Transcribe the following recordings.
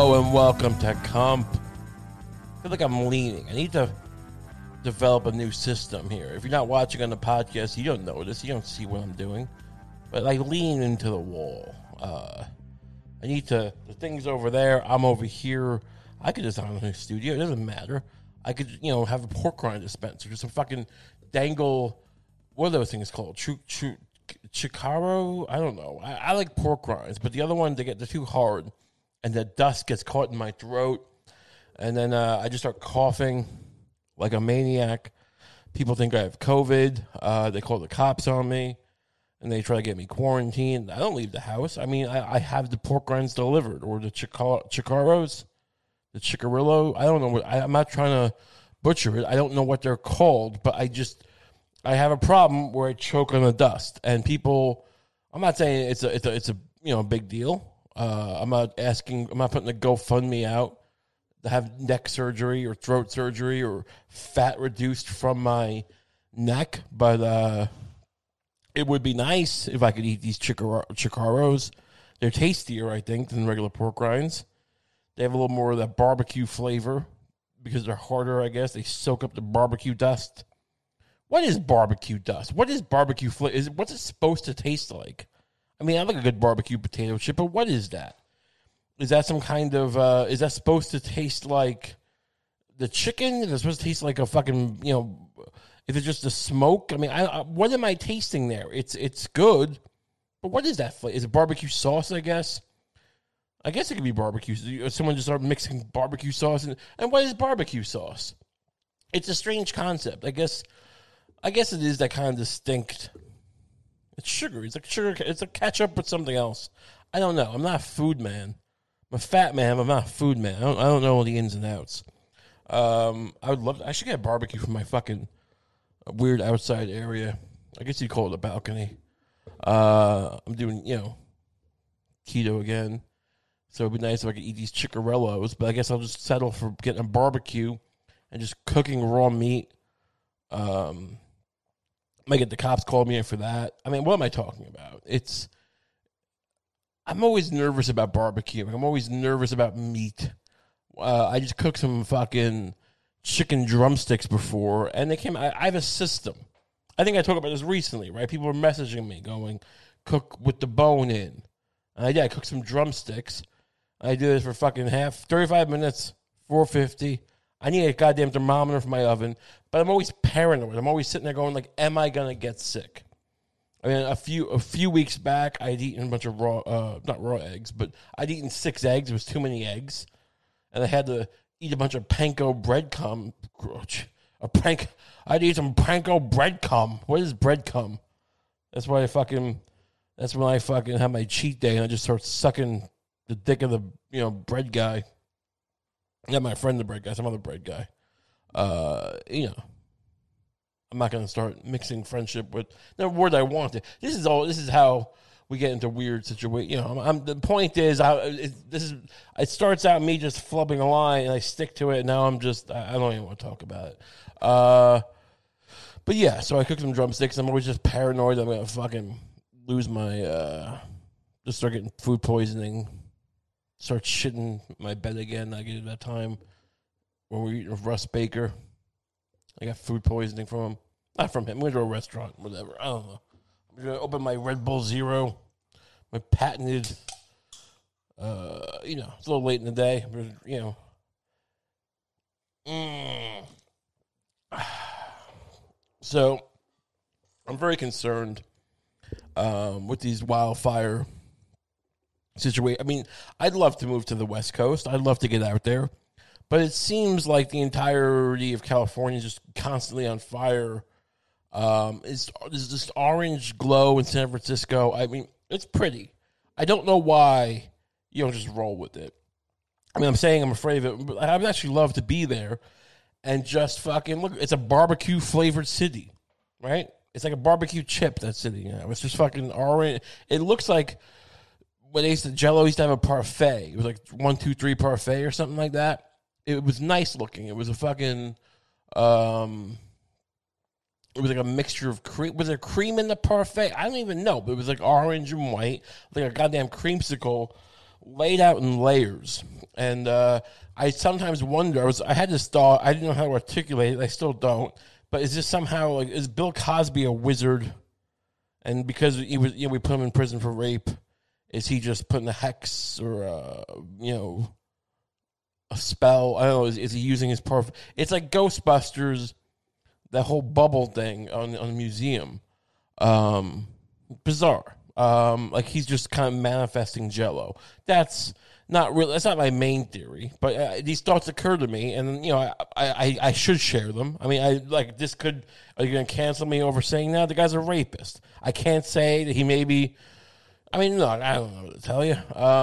Hello and welcome to Comp. I feel like I'm leaning. I need to develop a new system here. If you're not watching on the podcast, you don't notice. You don't see what I'm doing. But I lean into the wall. I need to... The thing's over there. I'm over here. I could design a new studio. It doesn't matter. I could, have a pork rind dispenser. Just some fucking dangle... What are those things called? Chicaro? I don't know. I like pork rinds, but the other one, they're too hard. And the dust gets caught in my throat. And then I just start coughing like a maniac. People think I have COVID. They call the cops on me. And they try to get me quarantined. I don't leave the house. I mean, I have the pork rinds delivered. Or the Chicaros. The Chicarillo. I don't know. I'm not trying to butcher it. I don't know what they're called. But I have a problem where I choke on the dust. And people... I'm not saying it's a big deal. I'm not putting a GoFundMe out to have neck surgery or throat surgery or fat reduced from my neck, but it would be nice if I could eat these Chicaros. They're tastier, I think, than regular pork rinds. They have a little more of that barbecue flavor because they're harder, I guess. They soak up the barbecue dust. What is barbecue dust? What is barbecue flavor? What's it supposed to taste like? I mean, I like a good barbecue potato chip, but what is that? Is that some kind of, is that supposed to taste like the chicken? Is it supposed to taste like a fucking, is it just the smoke? I mean, what am I tasting there? It's good, but what is that flavor? Is it barbecue sauce, I guess? I guess it could be barbecue. Someone just started mixing barbecue sauce. And what is barbecue sauce? It's a strange concept. I guess it is that kind of distinct... It's sugar. It's like sugar. It's a ketchup with something else. I don't know. I'm not a food man. I'm a fat man. I'm not a food man. I don't know all the ins and outs. I should get barbecue from my fucking weird outside area. I guess you'd call it a balcony. I'm doing, keto again. So it'd be nice if I could eat these Chicarellos, but I guess I'll just settle for getting a barbecue and just cooking raw meat. Might get the cops call me in for that. I mean, what am I talking about? I'm always nervous about barbecue. I'm always nervous about meat. I just cooked some fucking chicken drumsticks before, and I have a system. I think I talked about this recently, right? People were messaging me going, cook with the bone in. And I did. I cooked some drumsticks. I did this for fucking 35 minutes, $4.50. I need a goddamn thermometer for my oven, but I'm always paranoid. I'm always sitting there going, like, am I going to get sick? I mean, a few weeks back, I'd eaten a bunch of not raw eggs, but I'd eaten 6 eggs. It was too many eggs. And I had to eat a bunch of panko bread cum. I'd eat some panko bread cum. What is bread cum? That's when I fucking have my cheat day and I just start sucking the dick of the, bread guy. Not my friend, the bread guy, some other bread guy. I'm not going to start mixing friendship with the word I wanted. This is how we get into weird situations. The point is, it starts out me just flubbing a line, and I stick to it, and now I don't even want to talk about it. But yeah, so I cooked some drumsticks. I'm always just paranoid I'm going to fucking lose my, just start getting food poisoning. Start shitting my bed again. I get it that time when we were eating with Russ Baker. I got food poisoning from him. Not from him. We went to a restaurant, whatever. I don't know. I'm going to open my Red Bull Zero, my patented, it's a little late in the day, but, So, I'm very concerned with these wildfire situation. I mean, I'd love to move to the West Coast. I'd love to get out there. But it seems like the entirety of California is just constantly on fire. There's this orange glow in San Francisco. I mean, it's pretty. I don't know why you don't just roll with it. I mean, I'm saying I'm afraid of it, but I would actually love to be there and just fucking look. It's a barbecue-flavored city, right? It's like a barbecue chip, that city. It's just fucking orange. It looks like... When Jello used to have a parfait. It was like 1, 2, 3 parfait or something like that. It was nice looking. It was a fucking, it was like a mixture of cream. Was there cream in the parfait? I don't even know, but it was like orange and white, like a goddamn creamsicle laid out in layers. And I sometimes wonder, I had this thought, I didn't know how to articulate it, I still don't, but is this somehow, like, is Bill Cosby a wizard? And because he was, we put him in prison for rape, is he just putting a hex or, a spell? I don't know, is he using his power? It's like Ghostbusters, that whole bubble thing on the museum. Bizarre. Like he's just kind of manifesting Jello. That's not really. That's not my main theory, but these thoughts occur to me, and I should share them. I mean, this could. Are you going to cancel me over saying that the guy's a rapist? I can't say that he may be. I mean, look, I don't know what to tell you.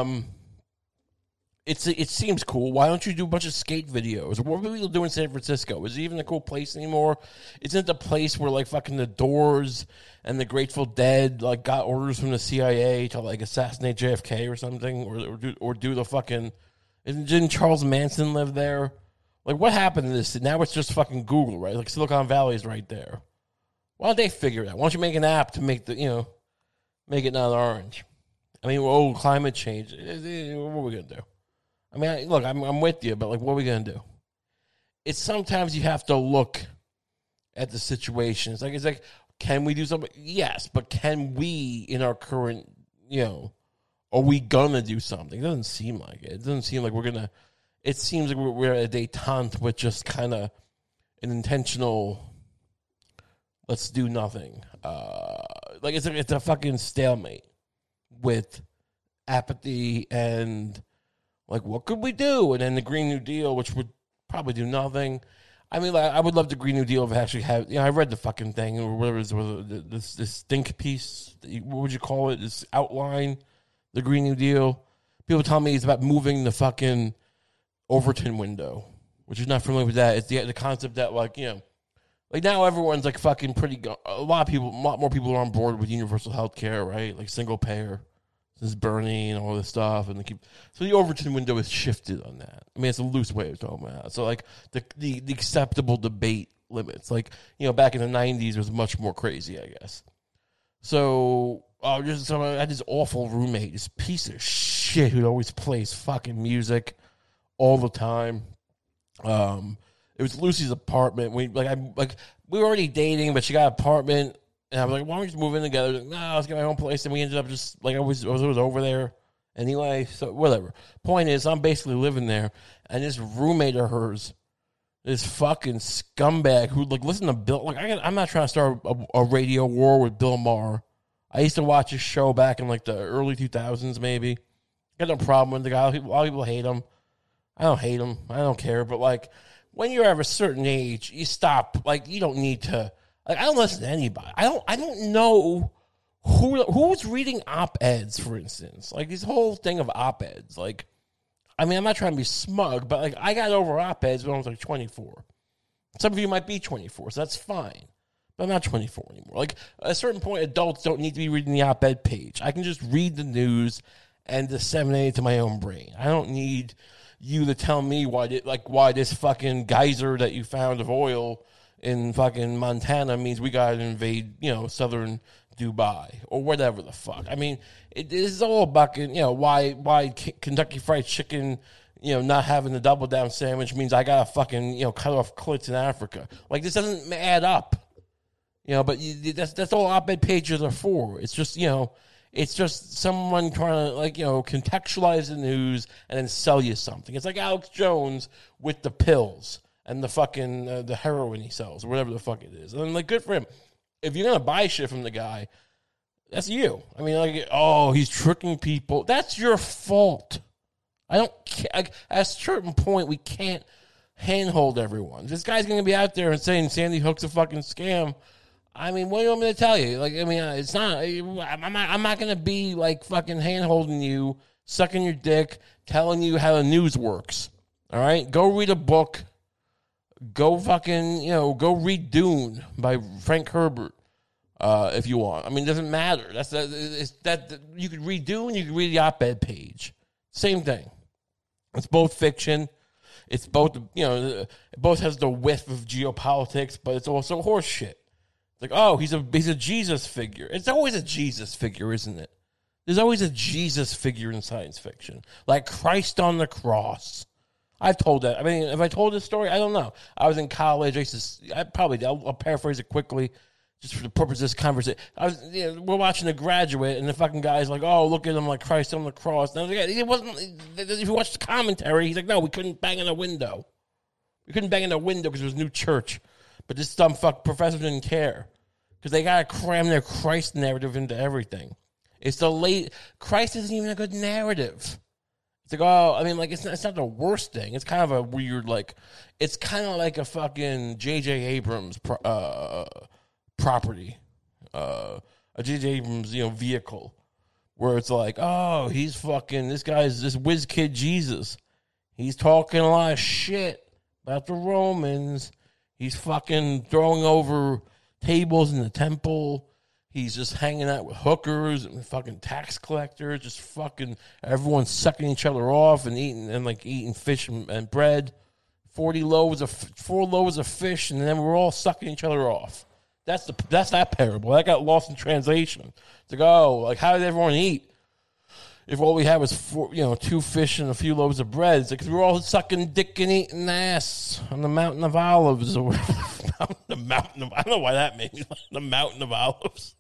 It seems cool. Why don't you do a bunch of skate videos? What are people doing in San Francisco? Is it even a cool place anymore? Isn't it the place where like fucking the Doors and the Grateful Dead like got orders from the CIA to like assassinate JFK or something, or do the fucking? Didn't Charles Manson live there? Like what happened to this? Now it's just fucking Google, right? Like Silicon Valley is right there. Why don't they figure it out? Why don't you make an app to make make it not orange? I mean, climate change. What are we gonna do? I mean, look, I'm with you, but like, what are we gonna do? It's sometimes you have to look at the situation. It's like, can we do something? Yes, but can we, in our current, are we gonna do something? It doesn't seem like it. It doesn't seem like we're gonna. It seems like we're at a détente with just kind of an intentional. Let's do nothing. Like it's a fucking stalemate with apathy and. Like, what could we do? And then the Green New Deal, which would probably do nothing. I mean, like, I would love the Green New Deal if it actually had, I read the fucking thing, or whatever it was, this think piece, what would you call it? This outline, the Green New Deal. People tell me it's about moving the fucking Overton window, which is not familiar with that. It's the concept that, like, like now everyone's like fucking a lot more people are on board with universal health care, right? Like single payer. This Bernie and all this stuff, and so the Overton window is shifted on that. I mean, it's a loose way of talking about it. So, like the acceptable debate limits, like back in the '90s, was much more crazy, I guess. So, I had this awful roommate, this piece of shit who always plays fucking music all the time. It was Lucy's apartment. We were already dating, but she got an apartment. And I was like, why don't we just move in together? Like, no, let's get my own place. And we ended up just, like, I was over there anyway. So, whatever. Point is, I'm basically living there. And this roommate of hers, this fucking scumbag who, like, listen to Bill. Like, I'm not trying to start a radio war with Bill Maher. I used to watch his show back in, like, the early 2000s, maybe. I got no problem with the guy. A lot of people hate him. I don't hate him. I don't care. But, like, when you're of a certain age, you stop. Like, you don't need to. Like, I don't listen to anybody. I don't know who's reading op-eds, for instance. Like, this whole thing of op-eds. Like, I mean, I'm not trying to be smug, but, like, I got over op-eds when I was, like, 24. Some of you might be 24, so that's fine. But I'm not 24 anymore. Like, at a certain point, adults don't need to be reading the op-ed page. I can just read the news and disseminate it to my own brain. I don't need you to tell me why this fucking geyser that you found of oil in fucking Montana means we got to invade, southern Dubai or whatever the fuck. I mean, this is all about, why Kentucky Fried Chicken, not having the double down sandwich means I got to fucking, cut off clits in Africa. Like, this doesn't add up, but that's all op-ed pages are for. It's just, it's just someone trying to, like, contextualize the news and then sell you something. It's like Alex Jones with the pills. And the fucking the heroin he sells, or whatever the fuck it is. And I'm like, good for him. If you're gonna buy shit from the guy, that's you. I mean, like, he's tricking people. That's your fault. I don't care. Like, at a certain point, we can't handhold everyone. This guy's gonna be out there and saying Sandy Hook's a fucking scam. I mean, what do you want me to tell you? Like, I mean, it's not. I'm not gonna be like fucking handholding you, sucking your dick, telling you how the news works. All right, go read a book. Go fucking, go read Dune by Frank Herbert if you want. I mean, it doesn't matter. You could read Dune, you could read the op-ed page. Same thing. It's both fiction. It's both, it both has the whiff of geopolitics, but it's also horse shit. It's like, he's a Jesus figure. It's always a Jesus figure, isn't it? There's always a Jesus figure in science fiction, like Christ on the cross. I've told that. I mean, if I told this story, I don't know. I was in college. I'll paraphrase it quickly, just for the purpose of this conversation. We're watching The Graduate, and the fucking guy's like, "Oh, look at him, like Christ on the cross." And I was like, it wasn't. If you watch the commentary, he's like, "No, we couldn't bang in a window. We couldn't bang in a window because it was a new church." But this dumb professor didn't care because they gotta cram their Christ narrative into everything. Christ isn't even a good narrative. It's like, oh, I mean, like, it's not the worst thing. It's kind of a weird, like, it's kind of like a fucking J.J. Abrams property, a J.J. Abrams, vehicle, where it's like, oh, this guy's this whiz kid Jesus. He's talking a lot of shit about the Romans. He's fucking throwing over tables in the temple. He's just hanging out with hookers and fucking tax collectors, just fucking everyone sucking each other off and eating fish and bread. 4 loaves of fish, and then we're all sucking each other off. That's that parable. That got lost in translation. It's like, oh, like how did everyone eat if all we had was 2 fish and a few loaves of bread? It's like, 'cause we're all sucking dick and eating ass on the Mountain of Olives. Or I don't know why that means the Mountain of Olives.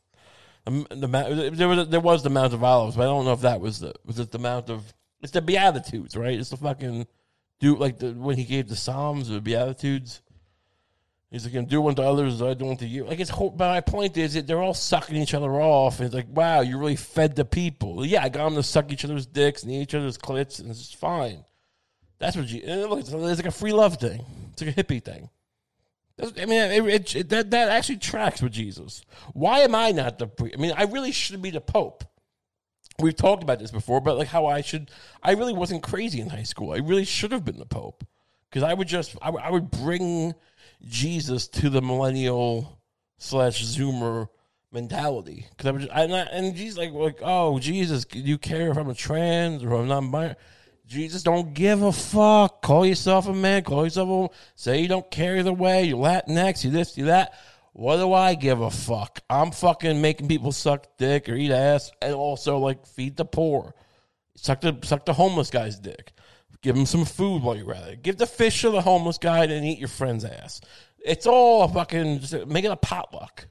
There was the Mount of Olives, but I don't know if that was the Mount of. It's the Beatitudes, right? It's the fucking when he gave the Psalms or the Beatitudes. He's like, do unto others as I do unto you. Like, but my point is that they're all sucking each other off. And it's like, wow, you really fed the people. Yeah, I got them to suck each other's dicks and eat each other's clits, and it's just fine. That's what it's like a free love thing. It's like a hippie thing. I mean, that actually tracks with Jesus. Why am I not the priest? I mean, I really should be the Pope. We've talked about this before, but like how I really wasn't crazy in high school. I really should have been the Pope because I would bring Jesus to the millennial / Zoomer mentality. Because and Jesus like, oh, Jesus, do you care if I'm a trans or I'm non-binary? Jesus don't give a fuck. Call yourself a man. Call yourself a woman. Say you don't care either way. You're Latinx. You this, you that. What do I give a fuck? I'm fucking making people suck dick or eat ass and also, like, feed the poor. Suck the homeless guy's dick. Give him some food while you're at it. Give the fish to the homeless guy and eat your friend's ass. It's all fucking make it a potluck.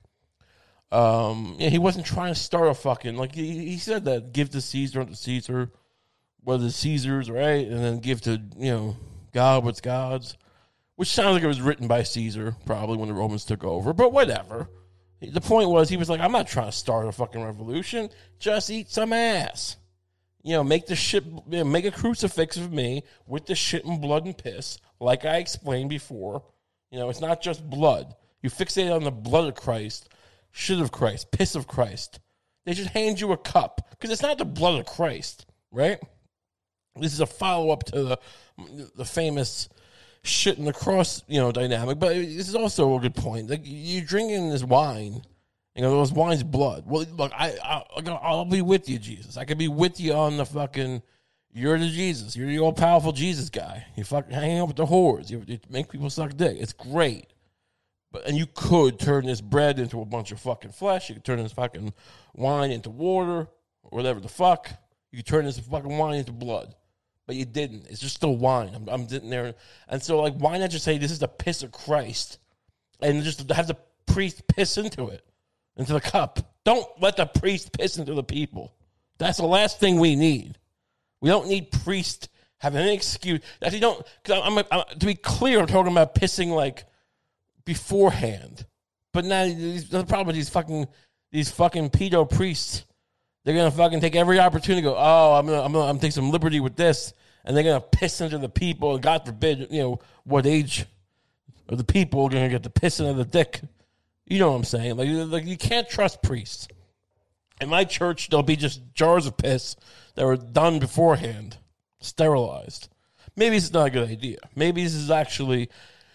He wasn't trying to start a fucking, like, he said that give to Caesar unto Caesar. What is Caesar's, right? And then give to, God what's God's. Which sounds like it was written by Caesar, probably, when the Romans took over. But whatever. The point was, he was like, I'm not trying to start a fucking revolution. Just eat some ass. Make the shit, make a crucifix of me with the shit and blood and piss, like I explained before. It's not just blood. You fixate on the blood of Christ, shit of Christ, piss of Christ. They should hand you a cup, because it's not the blood of Christ, right? This is a follow-up to the famous shit in the cross, dynamic. But this is also a good point. Like, you're drinking this wine, those wine's blood. Well, look, I'll be with you, Jesus. I could be with you on the fucking, you're the Jesus. You're the all-powerful Jesus guy. You fucking hang out with the whores. You make people suck dick. It's great. And you could turn this bread into a bunch of fucking flesh. You could turn this fucking wine into water or whatever the fuck. You could turn this fucking wine into blood. But you didn't. It's just still wine. I'm sitting there. And so, like, why not just say this is the piss of Christ? And just have the priest piss into it, into the cup. Don't let the priest piss into the people. That's the last thing we need. We don't need priests having any excuse. That you don't, because to be clear, I'm talking about pissing, like, beforehand. But now, the problem with these fucking pedo priests, they're gonna fucking take every opportunity to go, oh, I'm gonna take some liberty with this, and they're gonna piss into the people. And God forbid, what age of the people are gonna get the piss into the dick. You know what I'm saying? Like you can't trust priests. In my church, there'll be just jars of piss that were done beforehand, sterilized. Maybe it's not a good idea. Maybe this is actually,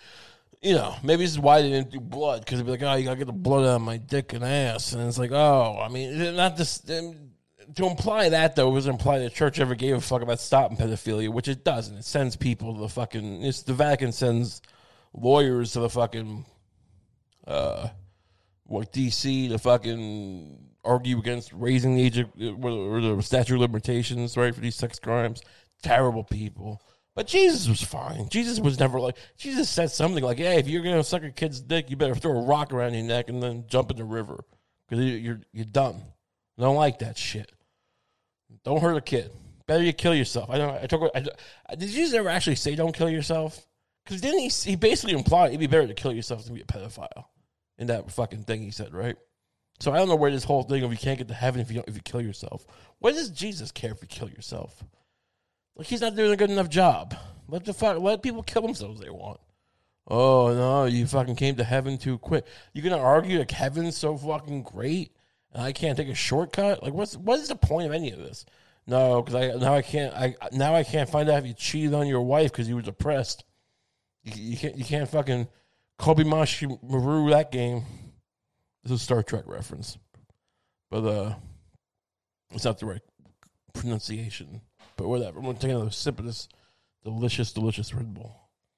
maybe this is why they didn't do blood, because they'd be like, oh, you gotta get the blood out of my dick and ass. And it's like, oh, I mean, not this. To imply that, though, was imply the church ever gave a fuck about stopping pedophilia, which it doesn't. It sends people to the fucking, the Vatican sends lawyers to the fucking, DC to fucking argue against raising the age of, or the statute of limitations, right, for these sex crimes. Terrible people. But Jesus was fine. Jesus was never like, Jesus said something like, hey, if you're going to suck a kid's dick, you better throw a rock around your neck and then jump in the river. Because you're done. I don't like that shit. Don't hurt a kid. Better you kill yourself. Did Jesus ever actually say don't kill yourself? Because didn't he basically implied it'd be better to kill yourself than be a pedophile in that fucking thing he said, right? So I don't know where this whole thing of you can't get to heaven if you kill yourself. What does Jesus care if you kill yourself? Like, he's not doing a good enough job. Let people kill themselves if they want. Oh no, you fucking came to heaven too quick. You're gonna argue like heaven's so fucking great and I can't take a shortcut? Like, what is the point of any of this? No, because I can't find out if you cheated on your wife because you were depressed. You can't fucking Kobe Maru that game. This is a Star Trek reference, but it's not the right pronunciation. But whatever. I'm gonna take another sip of this delicious, delicious Red Bull.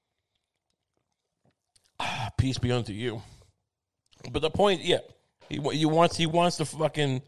Peace be unto you. But the point, yeah, he wants to fucking,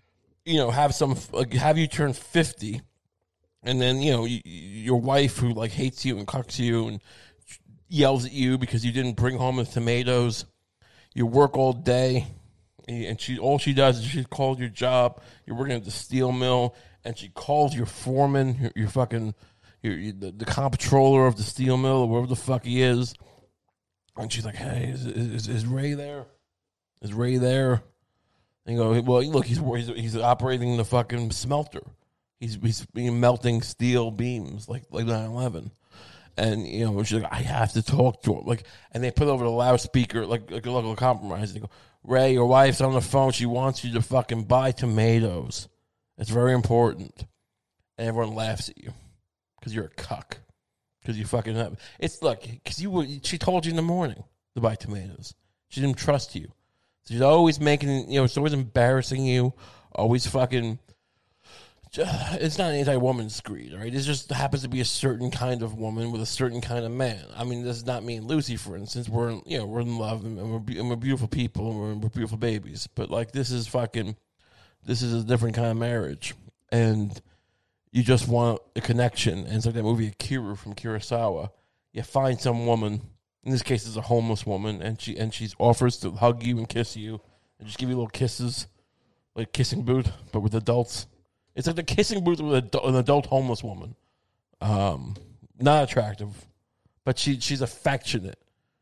have you turn 50, and then your wife who like hates you and cucks you and yells at you because you didn't bring home the tomatoes. You work all day, and all she does is she calls your job. You're working at the steel mill, and she calls your foreman, your fucking the comptroller of the steel mill, or wherever the fuck he is. And she's like, hey, is Ray there? Is Ray there? And you go, well, look, he's operating the fucking smelter. He's melting steel beams like 9/11. And, she's like, I have to talk to him. Like, and they put over the loudspeaker, like a local compromise. They go, Ray, your wife's on the phone. She wants you to fucking buy tomatoes. It's very important. And everyone laughs at you because you're a cuck. Because you fucking have because she told you in the morning to buy tomatoes. She didn't trust you. So she's always making, it's always embarrassing you. Always fucking, it's not an anti-woman's greed, right? It just happens to be a certain kind of woman with a certain kind of man. I mean, this is not me and Lucy, for instance. We're in love and we're beautiful people and we're beautiful babies. But like, this is a different kind of marriage. And you just want a connection. And it's like that movie Akira from Kurosawa. You find some woman, in this case it's a homeless woman, and she offers to hug you and kiss you and just give you little kisses, like kissing booth, but with adults. It's like the kissing booth with an adult homeless woman. Not attractive, but she's affectionate.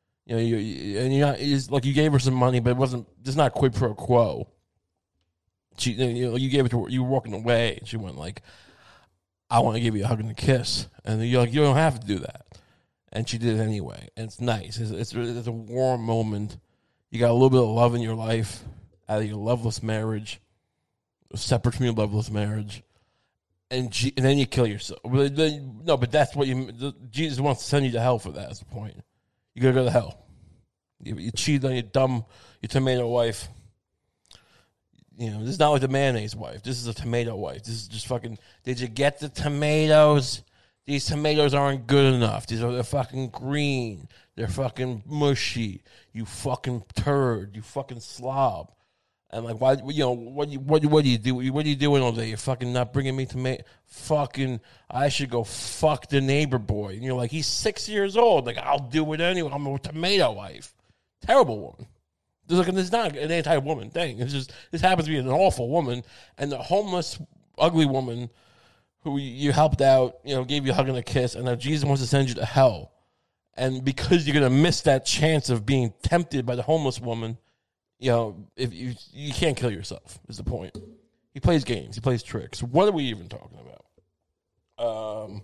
It's like you gave her some money, but it's not quid pro quo. You gave it to her, you were walking away, and she went like, I want to give you a hug and a kiss. And you're like, you don't have to do that. And she did it anyway. And it's nice. It's a warm moment. You got a little bit of love in your life out of your loveless marriage, separate from your loveless marriage. And then you kill yourself. But that's what Jesus wants to send you to hell for that. That's the point. You got to go to hell. You cheated on your tomato wife. This is not like the mayonnaise wife. This is a tomato wife. This is just fucking, did you get the tomatoes? These tomatoes aren't good enough. They're fucking green. They're fucking mushy. You fucking turd. You fucking slob. And like, why? What do you do? What are you doing all day? You're fucking not bringing me tomato. Fucking, I should go fuck the neighbor boy. And you're like, he's 6 years old. Like, I'll do it anyway. I'm a tomato wife. Terrible woman. There's not an anti-woman thing. It's just, this happens to be an awful woman. And the homeless, ugly woman who you helped out, gave you a hug and a kiss, and now Jesus wants to send you to hell. And because you're going to miss that chance of being tempted by the homeless woman, if you can't kill yourself, is the point. He plays games. He plays tricks. What are we even talking about?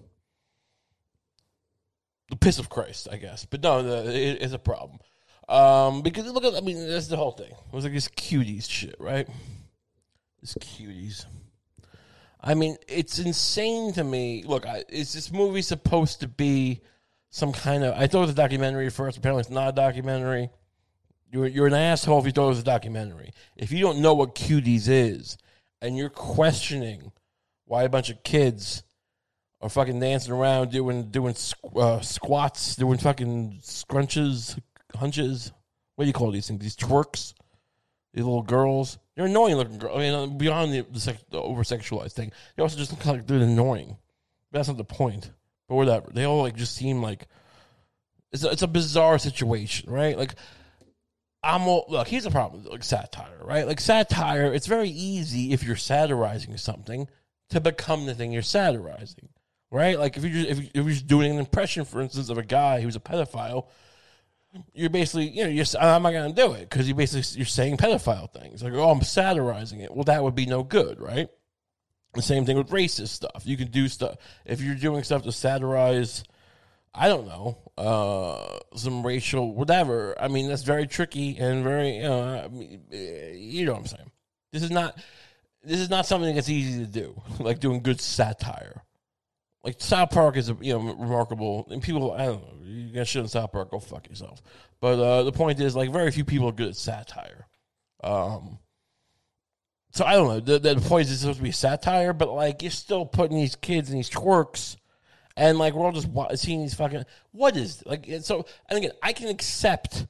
The piss of Christ, I guess. But no, it's a problem. Because that's the whole thing. It was like this cuties shit, right? This cuties. I mean, it's insane to me. Look, is this movie supposed to be some kind of... I thought it was a documentary at first. Apparently it's not a documentary. You're an asshole if you thought it was a documentary. If you don't know what Cuties is, and you're questioning why a bunch of kids are fucking dancing around doing squats, doing fucking scrunches, hunches. What do you call these things? These twerks? These little girls, they're annoying looking girls. I mean, beyond the over sexualized thing, they also just look like they're annoying. But that's not the point. But whatever, they all like just seem like it's a bizarre situation, right? Like look, here's the problem with like satire, right? Like satire, it's very easy if you're satirizing something to become the thing you're satirizing, right? Like if you're just doing an impression, for instance, of a guy who's a pedophile, you're basically, I'm not going to do it because you're saying pedophile things. Like, oh, I'm satirizing it. Well, that would be no good, right? The same thing with racist stuff. You can do stuff. If you're doing stuff to satirize, I don't know, some racial whatever, I mean, that's very tricky and very, you know what I'm saying. This is not something that's easy to do, like doing good satire. Like South Park is remarkable, and people, I don't know, you guys shit on South Park, go fuck yourself. But the point is, like, very few people are good at satire. So I don't know. The point is it's supposed to be satire, but like you're still putting these kids in these twerks, and like we're all just seeing these fucking what is like. So and again, I can accept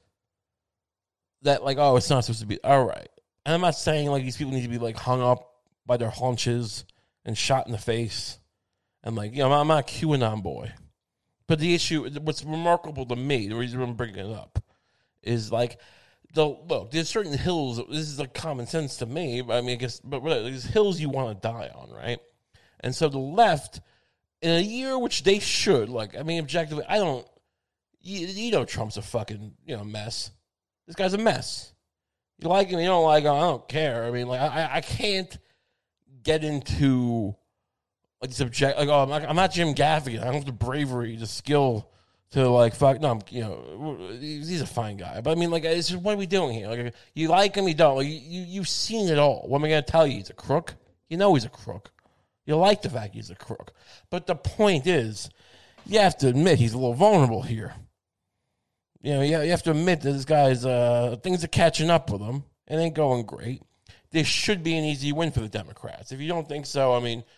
that like it's not supposed to be all right. And I'm not saying like these people need to be like hung up by their haunches and shot in the face. And like, I'm not a QAnon boy. But the issue, what's remarkable to me, the reason I'm bringing it up, is like, look, there's certain hills, this is like common sense to me, but I mean, I guess, but there's hills you want to die on, right? And so the left, in a year which they should, like, I mean, objectively, Trump's a fucking, mess. This guy's a mess. You like him, you don't like him, I don't care. I mean, like, I can't get into like subject, like I'm not Jim Gaffigan. I don't have the bravery, the skill to like fuck. No, he's a fine guy, but I mean, like, it's just, what are we doing here? Like, you like him, you don't. Like, you've seen it all. What am I gonna tell you? He's a crook. You know he's a crook. You like the fact he's a crook, but the point is, you have to admit he's a little vulnerable here. You have to admit that this guy's things are catching up with him. It ain't going great. This should be an easy win for the Democrats. If you don't think so, I mean,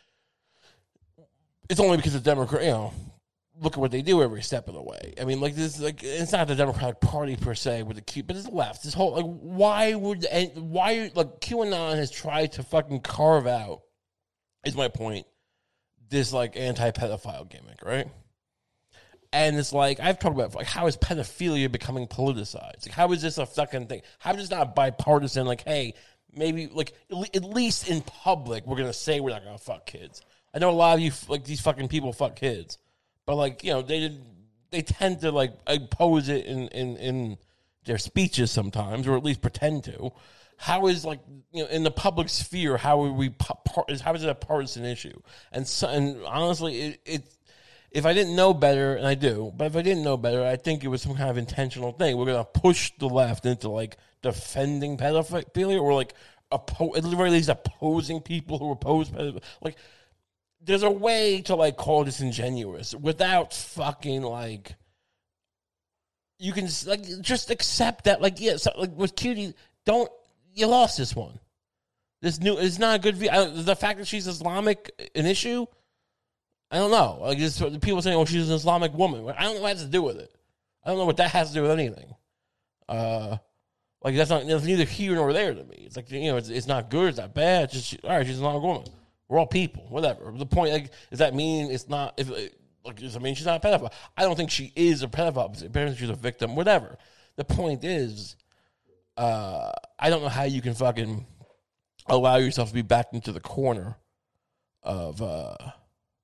it's only because the Democrat, look at what they do every step of the way. I mean, like this, like it's not the Democratic Party per se with but it's the left. This whole like, why like QAnon has tried to fucking carve out, is my point, this like anti-pedophile gimmick, right? And it's like I've talked about like how is pedophilia becoming politicized? Like how is this a fucking thing? How is this not bipartisan? Like, hey, maybe like at least in public we're gonna say we're not gonna fuck kids. I know a lot of you, like, these fucking people fuck kids. But, like, they tend to, like, oppose it in their speeches sometimes, or at least pretend to. How is, like, in the public sphere, how is it a partisan issue? And honestly, if I didn't know better, and I do, but if I didn't know better, I think it was some kind of intentional thing. We're going to push the left into, like, defending pedophilia, or, like, at the very least opposing people who oppose pedophilia. Like, there's a way to, like, call disingenuous without fucking, like, you can, like, just accept that, like, yeah, so, like, with Cutie, you lost this one. It's not a good view. The fact that she's Islamic, an issue, I don't know. Like, people saying, she's an Islamic woman. I don't know what that has to do with it. I don't know what that has to do with anything. Like, that's neither here nor there to me. It's like, it's not good, it's not bad. It's just, all right, she's an Islamic woman. We're all people, whatever. The point, like, does that mean it's not? Does it mean she's not a pedophile? I don't think she is a pedophile. Apparently, she's a victim, whatever. The point is, I don't know how you can fucking allow yourself to be backed into the corner of, or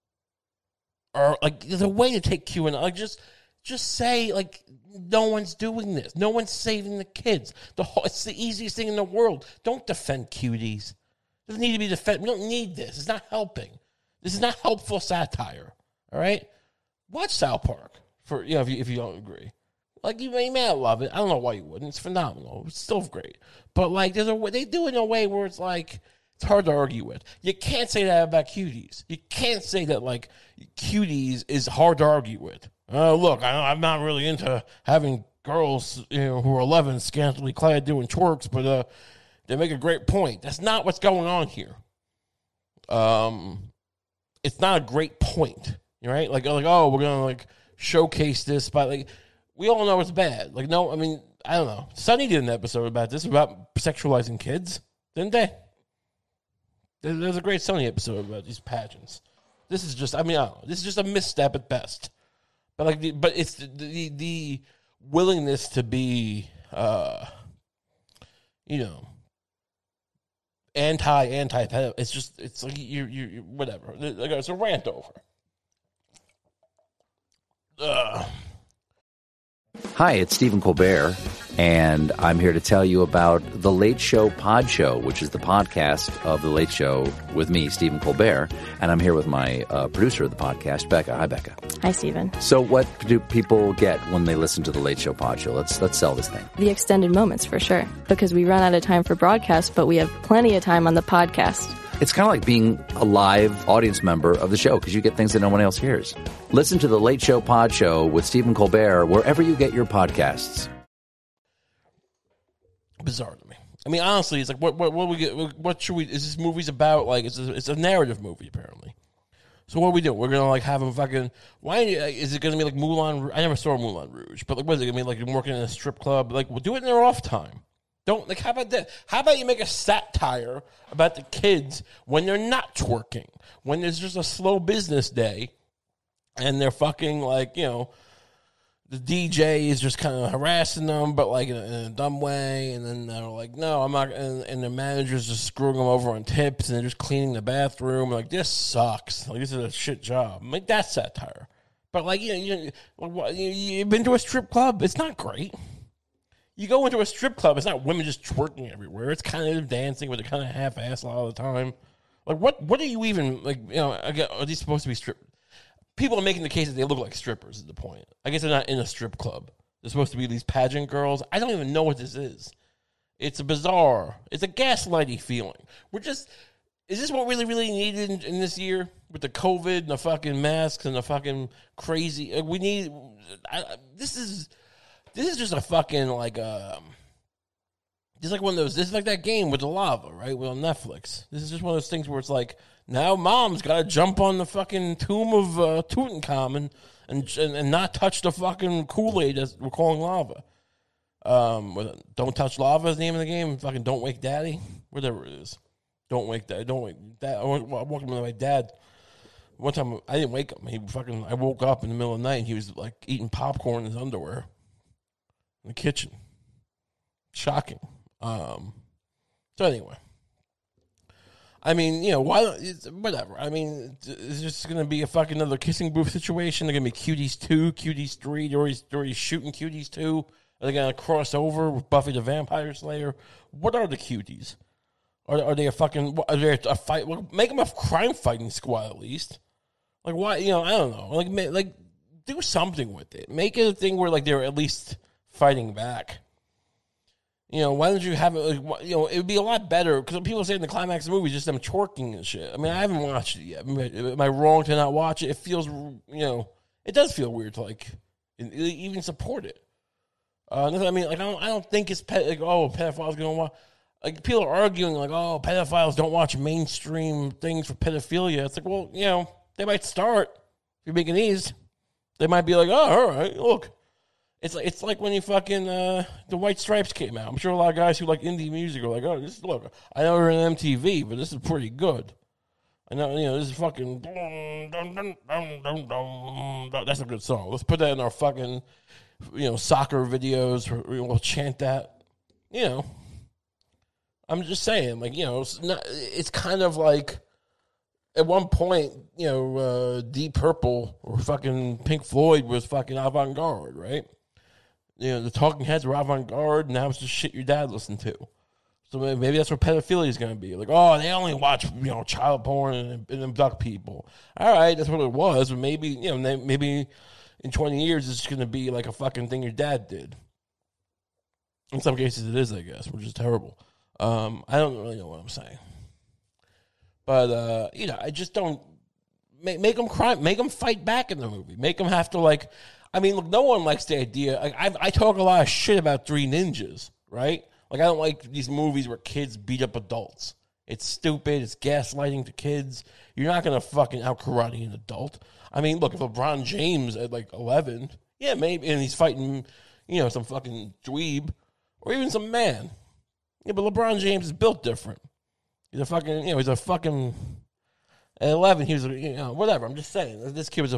like, there's a way to take QAnon. Like, just say like, no one's doing this. No one's saving the kids. It's the easiest thing in the world. Don't defend cuties. It doesn't need to be defended. We don't need this. It's not helping. This is not helpful satire. All right? Watch South Park for if you don't agree. Like, you may not love it. I don't know why you wouldn't. It's phenomenal. It's still great. But like, there's a way they do it in a way where it's like it's hard to argue with. You can't say that about cuties. You can't say that like cuties is hard to argue with. Look, I'm not really into having girls who are 11 scantily clad doing twerks, but they make a great point. That's not what's going on here. It's not a great point, right? Like, we're gonna like showcase this, but like we all know it's bad. Like, no, I mean, I don't know. Sunny did an episode about this, about sexualizing kids, didn't they? There's a great Sunny episode about these pageants. This is just, I don't know. This is just a misstep at best. But it's the willingness to be, anti. It's like you whatever. It's a rant over. Hi, it's Stephen Colbert, and I'm here to tell you about The Late Show Pod Show, which is the podcast of The Late Show with me, Stephen Colbert, and I'm here with my producer of the podcast, Becca. Hi, Becca. Hi, Stephen. So what do people get when they listen to The Late Show Pod Show? Let's sell this thing. The extended moments, for sure, because we run out of time for broadcast, but we have plenty of time on the podcast. It's kind of like being a live audience member of the show because you get things that no one else hears. Listen to The Late Show Pod Show with Stephen Colbert wherever you get your podcasts. Bizarre to me. I mean, honestly, it's like, what we get? What should we? Is this movie's about? Like, it's a narrative movie apparently. So what are we doing? We're gonna like have a fucking. Why is it gonna be like Moulin? I never saw Moulin Rouge, but like, what is it gonna be like? Working in a strip club? Like, we'll do it in their off time. Don't like. How about that? How about you make a satire about the kids when they're not twerking, when there's just a slow business day, and they're fucking like, the DJ is just kind of harassing them, but like in a dumb way, and then they're like, no, I'm not, and the manager's just screwing them over on tips, and they're just cleaning the bathroom. Like, this sucks. Like, this is a shit job. Make that satire. But like, you've been to a strip club. It's not great. You go into a strip club, it's not women just twerking everywhere. It's kind of dancing, but they're kind of half-assed a lot of the time. Like, what are you even, like, are these supposed to be strip? People are making the case that they look like strippers is the point. I guess they're not in a strip club. They're supposed to be these pageant girls. I don't even know what this is. It's a gaslighty feeling. Is this what we really needed in this year? With the COVID and the fucking masks and the fucking crazy, this is just a fucking just like one of those. This is like that game with the lava, right? With on Netflix. This is just one of those things where it's like, now mom's got to jump on the fucking tomb of Tutankhamun and not touch the fucking Kool-Aid that we're calling lava. Don't touch lava is the name of the game. Fucking Don't Wake Daddy, whatever it is. Don't wake Dad. I woke up with my dad. One time I didn't wake him. I woke up in the middle of the night and he was like eating popcorn in his underwear in the kitchen. Shocking. So anyway, I mean, whatever. I mean, it's just going to be a fucking another kissing booth situation. They're going to be Cuties 2, Cuties 3. They're already shooting Cuties 2. Are they going to cross over with Buffy the Vampire Slayer? What are the Cuties? Are they a fight? Well, make them a crime fighting squad at least. Like, why? I don't know. Like, do something with it. Make it a thing where like they're at least fighting back. Why don't you have it? Like, it would be a lot better because people say in the climax of the movie is just them twerking and shit. I mean, I haven't watched it yet. Am I wrong to not watch it? It feels, it does feel weird to like even support it. I mean, like I don't think it's pedophiles gonna watch. Like, people are arguing like, oh, pedophiles don't watch mainstream things for pedophilia. It's like, well, they might start. If you're making these, they might be like, oh, all right, look. It's like when you fucking the White Stripes came out. I'm sure a lot of guys who like indie music are like, oh, look. I know we're in MTV, but this is pretty good. I know, this is fucking. That's a good song. Let's put that in our fucking, soccer videos. We'll chant that. I'm just saying, like, it's kind of like at one point, Deep Purple or fucking Pink Floyd was fucking avant-garde, right? The Talking Heads were avant-garde, and now it's just shit your dad listened to. So maybe that's what pedophilia is going to be. Like, oh, they only watch, child porn and abduct people. All right, that's what it was. But maybe, maybe in 20 years it's going to be like a fucking thing your dad did. In some cases it is, I guess, which is terrible. I don't really know what I'm saying. But, I just don't make them cry. Make them fight back in the movie. Make them have to, like, I mean, look, no one likes the idea. Like, I talk a lot of shit about Three Ninjas, right? Like, I don't like these movies where kids beat up adults. It's stupid. It's gaslighting to kids. You're not going to fucking out-karate an adult. I mean, look, if LeBron James at, like, 11, yeah, maybe, and he's fighting, some fucking dweeb or even some man. Yeah, but LeBron James is built different. He's a fucking, he's a fucking, at 11, he was, whatever. I'm just saying, this kid's,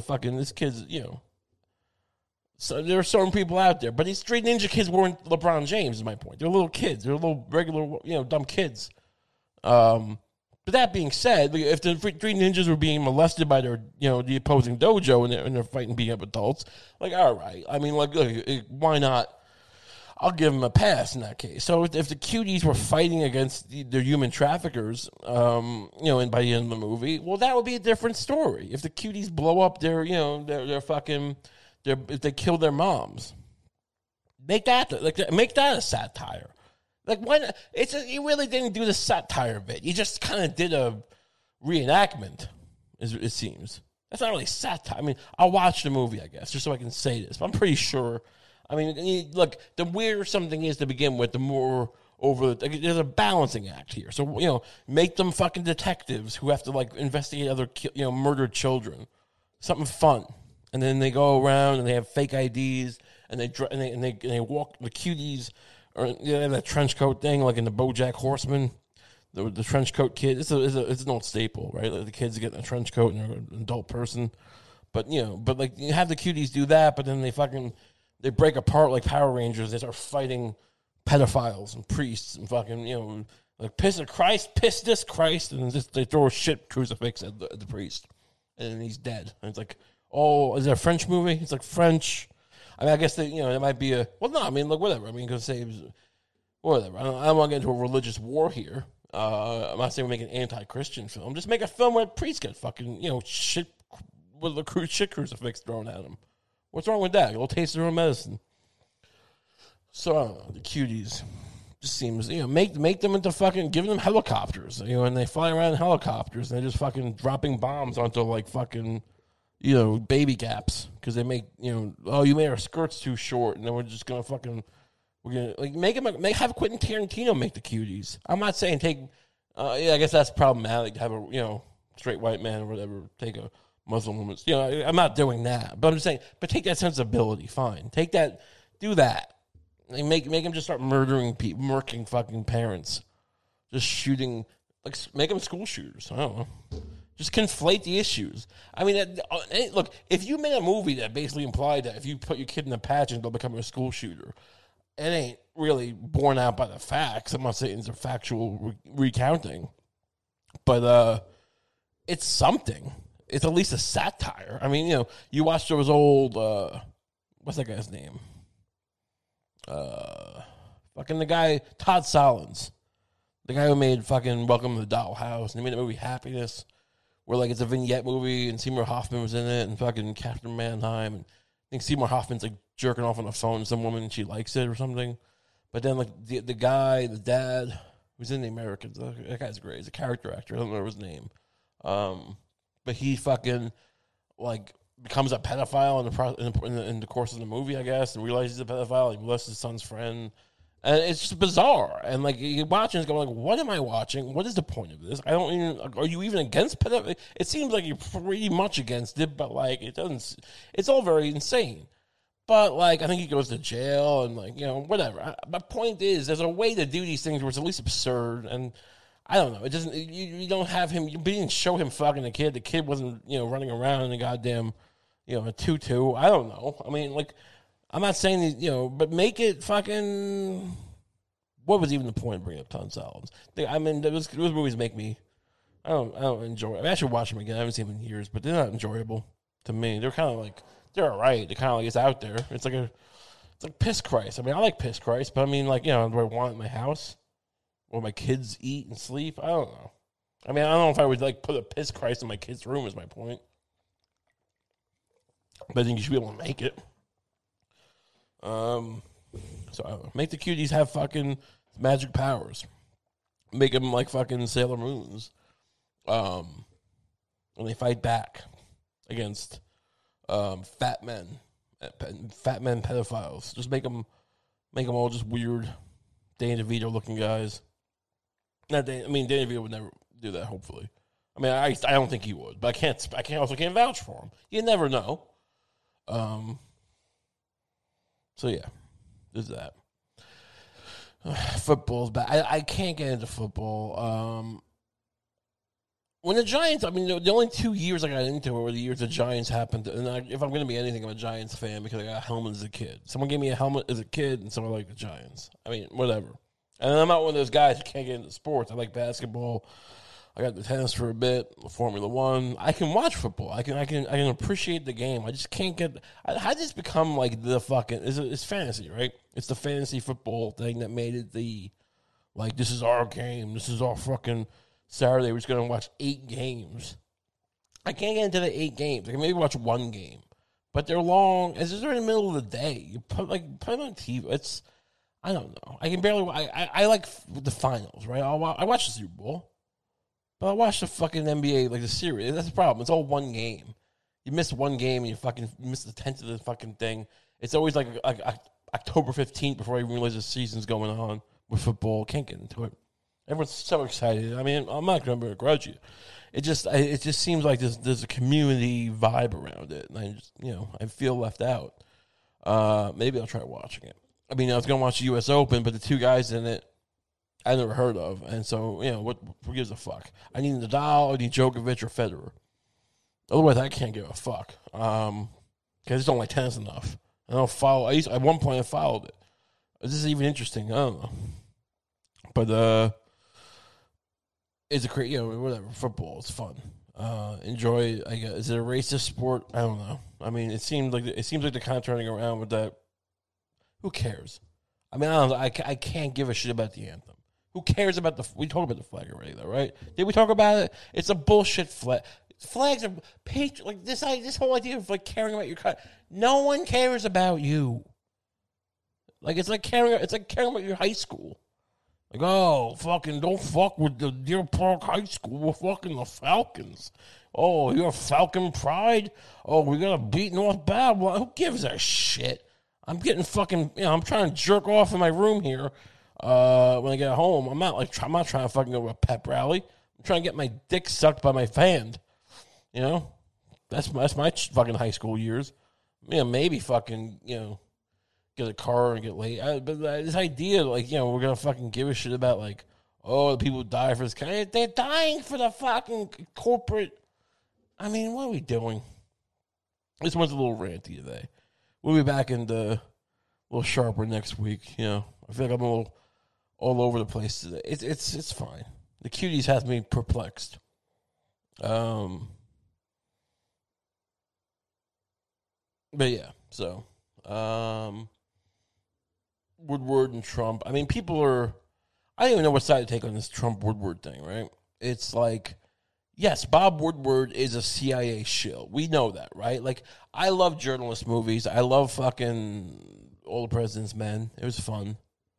so there are certain people out there. But these Three Ninja Kids weren't LeBron James, is my point. They're little kids. They're little regular, dumb kids. But that being said, if the Three Ninjas were being molested by their, the opposing dojo and they're fighting beating up adults, like, all right. I mean, like, why not? I'll give them a pass in that case. So if the cuties were fighting against their human traffickers, and by the end of the movie, well, that would be a different story. If the cuties blow up if they kill their moms, make that a satire. Like, why not? You really didn't do the satire bit. You just kind of did a reenactment, it seems. That's not really satire. I mean, I'll watch the movie, I guess, just so I can say this. But I'm pretty sure. I mean, look, the weirder something is to begin with, the more there's a balancing act here. So, make them fucking detectives who have to, like, investigate other, murdered children. Something fun. And then they go around and they have fake IDs and they walk the cuties, or they have that trench coat thing, like in the BoJack Horseman, the trench coat kid. It's an old staple, right? Like the kids get in a trench coat and they're an adult person. But, like, you have the cuties do that, but then they break apart like Power Rangers. They start fighting pedophiles and priests and fucking, like, piss this Christ, and just they throw a shit crucifix at the priest, and then he's dead. And it's like, oh, is it a French movie? It's like French. I mean, I guess it might be look, whatever. I mean, because say whatever. I don't want to get into a religious war here. I'm not saying we're making an anti-Christian film. Just make a film where priests get fucking, shit with a shit crucifix thrown at them. What's wrong with that? A little taste of their own medicine. So, I don't know, the cuties just seems, make them into fucking, giving them helicopters, and they fly around in helicopters, and they're just fucking dropping bombs onto, like, fucking, baby gaps, because they make, you made our skirts too short, and then we're just gonna fucking, we're gonna, like, have Quentin Tarantino make the cuties. I'm not saying I guess that's problematic to have a, straight white man or whatever take a Muslim woman's, I'm not doing that, but I'm just saying, but take that sensibility, fine. Take that, do that. Like make them just start murdering people, murking fucking parents. Just shooting, like, make them school shooters. I don't know. Just conflate the issues. I mean, look, if you made a movie that basically implied that if you put your kid in a pageant, they'll become a school shooter, it ain't really borne out by the facts. I'm not saying it's a factual recounting, but it's something. It's at least a satire. I mean, you watch those old, what's that guy's name? Fucking the guy, Todd Solondz. The guy who made fucking Welcome to the Dollhouse. And he made the movie Happiness, where, like, it's a vignette movie, and Seymour Hoffman was in it, and fucking Captain Mannheim. And I think Seymour Hoffman's, like, jerking off on the phone to some woman, and she likes it or something. But then, like, the guy, the dad, who's in The Americans, that guy's great. He's a character actor. I don't know his name. But he fucking, like, becomes a pedophile in the course of the movie, I guess, and realizes he's a pedophile. He molests his son's friend. And it's just bizarre. And, like, you watch and go, like, what am I watching? What is the point of this? Are you even against pedophilia? It seems like you're pretty much against it, but, like, it's all very insane. But, like, I think he goes to jail and, like, whatever. My point is, there's a way to do these things where it's at least absurd, and I don't know. It doesn't. You don't have him. You didn't show him fucking the kid. The kid wasn't, running around in a goddamn, a tutu. I don't know. I mean, like, I'm not saying, but make it fucking. What was even the point of bringing up Todd Solondz? I mean, those movies make me. I don't enjoy. I should watch them again. I haven't seen them in years, but they're not enjoyable to me. They're kind of like, they're all right. They're kind of like, it's out there. It's like Piss Christ. I mean, I like Piss Christ, but I mean, like, do I want it in my house? Or my kids eat and sleep? I don't know. I mean, I don't know if I would, like, put a Piss Christ in my kid's room is my point. But I think you should be able to make it. So, I don't know. Make the cuties have fucking magic powers. Make them like fucking Sailor Moons. And they fight back against fat men pedophiles. Just make them all just weird Danny DeVito looking guys. Danny DeVito would never do that, hopefully. I mean, I don't think he would, but I can't vouch for him. You never know. So yeah. there's that. Football's bad. I can't get into football. When the Giants, I mean, the only 2 years I got into were the years the Giants happened. If I'm going to be anything, I'm a Giants fan because I got a helmet as a kid. Someone gave me a helmet as a kid, and so I like the Giants. I mean, whatever. And I'm not one of those guys who can't get into sports. I like basketball. I got the tennis for a bit, Formula One. I can watch football. I can appreciate the game. I just can't get. How did this become like the fucking? It's fantasy, right? It's the fantasy football thing that made it the like. This is our game. This is our fucking Saturday. We're just gonna watch 8 games. I can't get into the 8 games. I can maybe watch 1 game, but they're long. It's just in the middle of the day. You put them on TV. It's I don't know. I can barely. I like the finals, right? I watch the Super Bowl. But I watch the fucking NBA, like the series. That's the problem. It's all 1 game. You miss 1 game and you miss the 10th of the fucking thing. It's always like October 15th before I even realize the season's going on with football. Can't get into it. Everyone's so excited. I mean, I'm not going to begrudge you. It just seems like there's a community vibe around it, and I just I feel left out. Maybe I'll try watching it. I mean, I was going to watch the U.S. Open, but the 2 guys in it I never heard of, and so what gives a fuck? I need Nadal, I need Djokovic or Federer. Otherwise, I can't give a fuck. Because I just don't like tennis enough. I don't follow. At one point I followed it. Is this even interesting? I don't know. But it's a great, whatever. Football, it's fun. Enjoy. I guess. Is it a racist sport? I don't know. I mean, it seems like they're kind of turning around with that. Who cares? I mean, I don't know. I can't give a shit about the anthem. Who cares about we talked about the flag already, though, right? Did we talk about it? It's a bullshit flag. Flags are like this whole idea of like caring about your country. No one cares about you. Like it's like caring about your high school. Like, oh, fucking don't fuck with the Deer Park High School. We're fucking the Falcons. Oh, you're Falcon Pride? Oh, we gotta beat North Bad. Well, who gives a shit? I'm getting fucking, I'm trying to jerk off in my room here. When I get home, I'm not trying to fucking go to a pep rally. I'm trying to get my dick sucked by my fan. That's my fucking high school years. Maybe fucking, get a car and get late. But this idea, like, we're gonna fucking give a shit about like, oh, the people who die for this kind. They're dying for the fucking corporate. I mean, what are we doing? This one's a little ranty today. We'll be back in a little sharper next week. I feel like I'm a little all over the place today. It's fine. The cuties have me perplexed. But yeah, so Woodward and Trump. I mean, people are. I don't even know what side to take on this Trump Woodward thing. Right? It's like, yes, Bob Woodward is a CIA shill. We know that, right? Like, I love journalist movies. I love fucking All the President's Men. It was fun.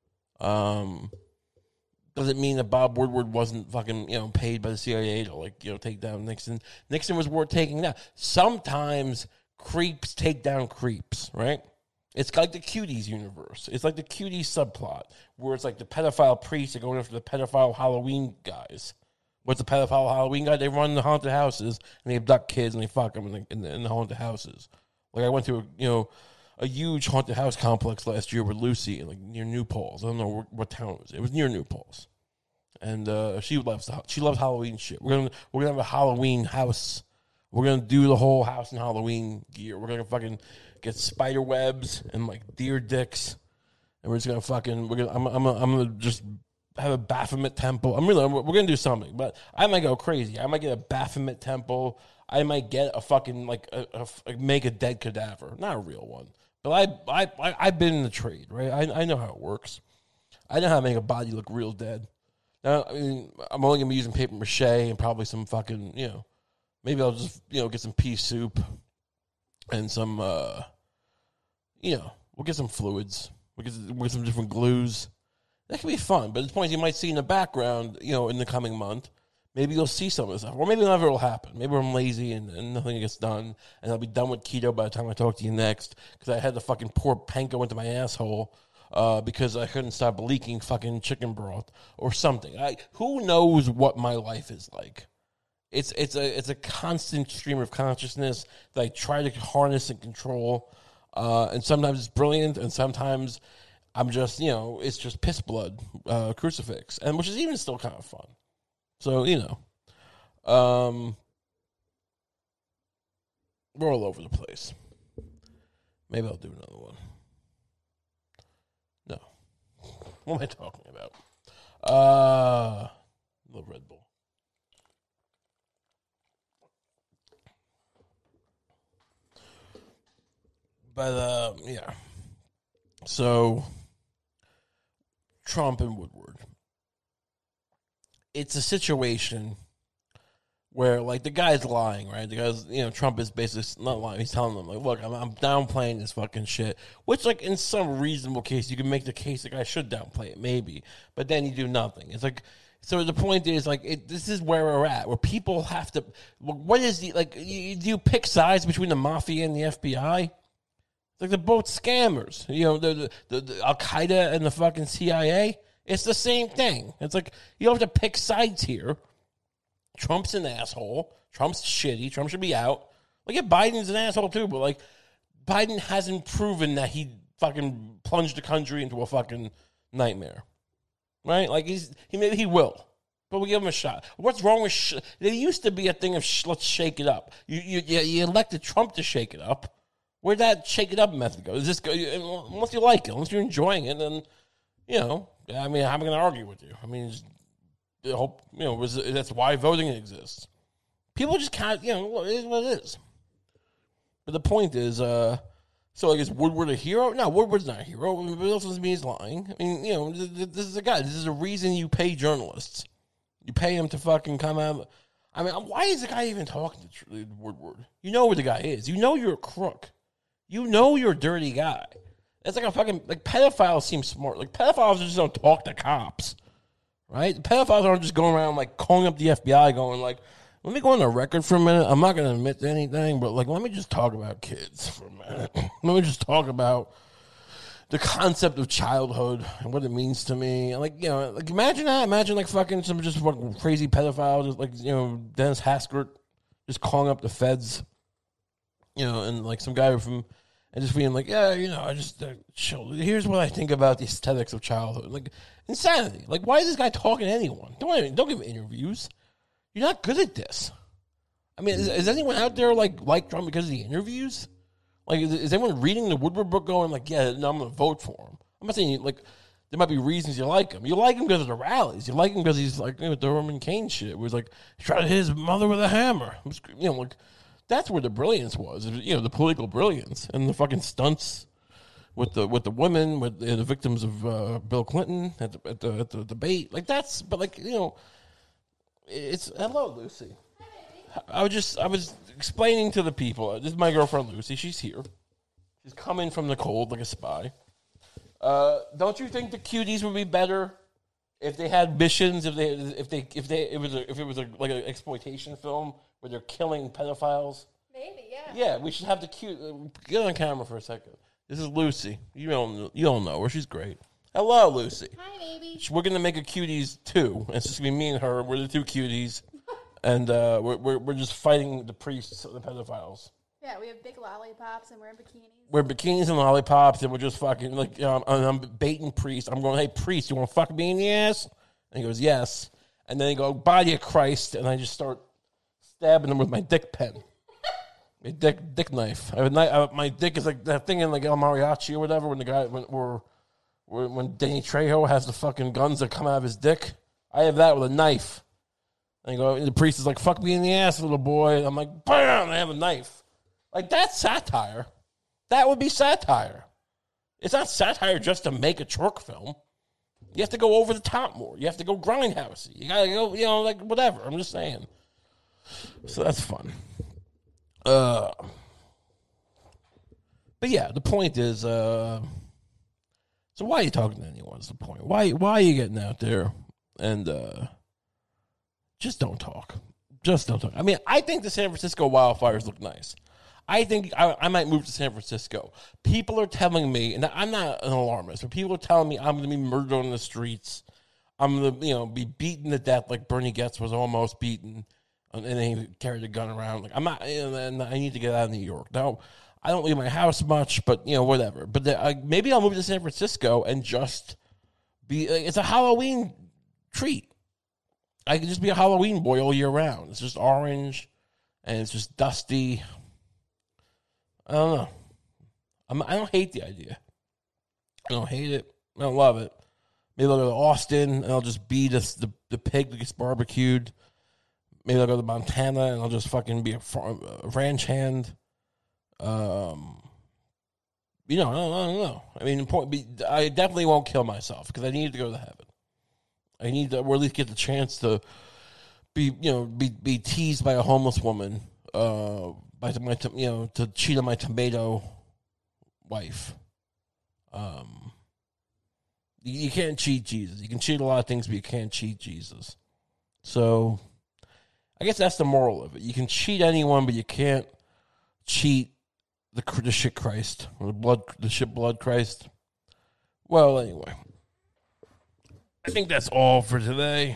Doesn't mean that Bob Woodward wasn't fucking, paid by the CIA to take down Nixon. Nixon was worth taking down. Sometimes creeps take down creeps, right? It's like the Cuties universe. It's like the Cuties subplot where it's like the pedophile priests are going after the pedophile Halloween guys. What's the pedophile Halloween guy? They run the haunted houses and they abduct kids and they fuck them in the haunted houses. Like I went to a huge haunted house complex last year with Lucy, like near New Paltz. I don't know what town it was. It was near New Paltz, and she loves Halloween shit. We're gonna have a Halloween house. We're gonna do the whole house in Halloween gear. We're gonna fucking get spider webs and like deer dicks, and we're just gonna fucking. I'm gonna just have a Baphomet temple. We're gonna do something, but I might go crazy. I might get a Baphomet temple. I might get a fucking make a dead cadaver, not a real one. But I've been in the trade, right? I know how it works. I know how to make a body look real dead. Now, I mean, I'm only gonna be using paper mache and probably some fucking, maybe I'll just, get some pea soup and some, we'll get some fluids. We'll get some different glues. That could be fun. But at the point you might see in the background, in the coming month, maybe you'll see some of this stuff. Or maybe never will happen. Maybe I'm lazy and nothing gets done. And I'll be done with keto by the time I talk to you next. Because I had to fucking pour panko into my asshole because I couldn't stop leaking fucking chicken broth or something. Who knows what my life is like? It's a constant stream of consciousness that I try to harness and control. And sometimes it's brilliant. And sometimes I'm just, it's just piss blood crucifix, and which is even still kind of fun. So, we're all over the place. Maybe I'll do another one. No. What am I talking about? The Red Bull. But, yeah. So, Trump and Woodward. It's a situation where, like, the guy's lying, right? The guy's, Trump is basically not lying. He's telling them, like, look, I'm downplaying this fucking shit. Which, like, in some reasonable case, you can make the case the guy should downplay it, maybe. But then you do nothing. It's like, so the point is, like, this is where we're at, where people have to, what is the, like, do you pick sides between the mafia and the FBI? Like, they're both scammers. The Al-Qaeda and the fucking CIA, it's the same thing. It's like, you don't have to pick sides here. Trump's an asshole. Trump's shitty. Trump should be out. Like, yeah, Biden's an asshole too, but, like, Biden hasn't proven that he fucking plunged the country into a fucking nightmare. Right? Like, maybe he will. But we give him a shot. What's wrong with there used to be a thing of let's shake it up. You elected Trump to shake it up. Where'd that shake it up method go? Is this go? Unless you like it, unless you're enjoying it, then, I mean, I'm going to argue with you. I mean, I hope, that's why voting exists. People just can't, it is what it is. But the point is, so I guess Woodward a hero? No, Woodward's not a hero. What else does mean he's lying? I mean, this is a guy. This is a reason you pay journalists. You pay him to fucking come out. I mean, why is the guy even talking to Woodward? You know who the guy is. You know you're a crook. You know you're a dirty guy. It's like a fucking, like, pedophiles seem smart. Like, pedophiles just don't talk to cops, right? Pedophiles aren't just going around, like, calling up the FBI going, like, let me go on the record for a minute. I'm not going to admit to anything, but, like, let me just talk about kids for a minute. Let me just talk about the concept of childhood and what it means to me. And, like, like, imagine that. Imagine, like, fucking some just fucking crazy pedophile, just like, Dennis Haskert just calling up the feds, and, like, some guy from, and just being like, yeah, I just chill. Here's what I think about the aesthetics of childhood. Like, insanity. Like, why is this guy talking to anyone? Don't give him interviews. You're not good at this. I mean, is anyone out there like Trump because of the interviews? Like, is anyone reading the Woodward book going like, yeah, no, I'm going to vote for him? I'm not saying, like, there might be reasons you like him. You like him because of the rallies. You like him because he's like, the Roman Cain shit, where he's like, he tried to hit his mother with a hammer. Like, that's where the brilliance was, the political brilliance and the fucking stunts with the women, with the victims of Bill Clinton at the debate. Like, that's, but, like, it's, hello, Lucy. I was explaining to the people, this is my girlfriend Lucy, she's here. She's coming from the cold like a spy. Don't you think the cuties would be better if they had missions, if it was like an exploitation film where they're killing pedophiles? Maybe, yeah. Yeah, we should have the cute. Get on camera for a second. This is Lucy. You don't know her. She's great. Hello, Lucy. Hi, baby. We're gonna make a cuties 2. And it's just gonna be me and her. We're the 2 cuties, and we're just fighting the priests, the pedophiles. Yeah, we have big lollipops and we're in bikinis. We're bikinis and lollipops, and we're just fucking, like, I'm baiting priest. I'm going, hey, priest, you want to fuck me in the ass? And he goes, yes. And then he goes, body of Christ, and I just start stabbing him with my dick pen. My dick knife. I have a knife. My dick is like that thing in, like, El Mariachi or whatever, when the guy, when Danny Trejo has the fucking guns that come out of his dick. I have that with a knife. And the priest is like, fuck me in the ass, little boy. And I'm like, bam, I have a knife. Like, that's satire. That would be satire. It's not satire just to make a twerk film. You have to go over the top more. You have to go grindhousey. You gotta go, like, whatever. I'm just saying. So that's fun. But yeah, the point is, so why are you talking to anyone is the point. Why are you getting out there and just don't talk. Just don't talk. I mean, I think the San Francisco wildfires look nice. I think I might move to San Francisco. People are telling me, and I'm not an alarmist, but people are telling me I'm going to be murdered on the streets. I'm going to, be beaten to death like Bernie Goetz was almost beaten, and then he carried a gun around. Like, I'm not, and I need to get out of New York. Now, I don't leave my house much, but whatever. But maybe I'll move to San Francisco and just be. It's a Halloween treat. I can just be a Halloween boy all year round. It's just orange, and it's just dusty. I don't know. I don't hate the idea. I don't hate it. I don't love it. Maybe I'll go to Austin, and I'll just be the pig that gets barbecued. Maybe I'll go to Montana, and I'll just fucking be a ranch hand. I don't know. I mean, I definitely won't kill myself because I need to go to heaven. I need to, or at least get the chance to be teased by a homeless woman, to cheat on my tomato wife. You can't cheat Jesus. You can cheat a lot of things, but you can't cheat Jesus. So, I guess that's the moral of it. You can cheat anyone, but you can't cheat the shit Christ, or the shit blood Christ. Well, anyway, I think that's all for today.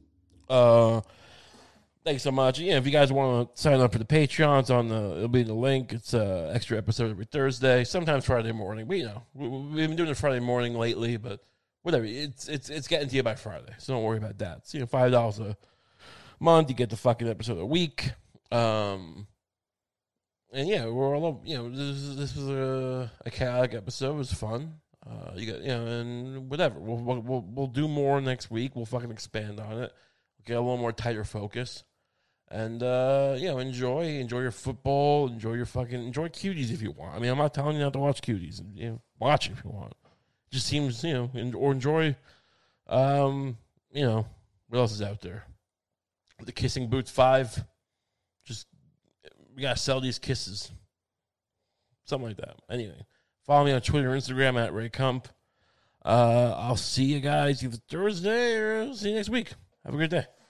Thanks so much. If you guys want to sign up for the Patreons, it'll be in the link. It's an extra episode every Thursday, sometimes Friday morning. But we've been doing it Friday morning lately, but whatever. It's getting to you by Friday, so don't worry about that. So, $5 a month, you get the fucking episode a week. And we're all this was a chaotic episode. It was fun. And whatever. We'll do more next week. We'll fucking expand on it. Get a little more tighter focus. And enjoy your football. Enjoy enjoy Cuties if you want. I mean, I'm not telling you not to watch Cuties. Watch it if you want. It just seems or enjoy. What else is out there? The Kissing Boots 5. We gotta sell these kisses. Something like that. Anyway, follow me on Twitter and Instagram at Ray Kump. I'll see you guys either Thursday or see you next week. Have a great day.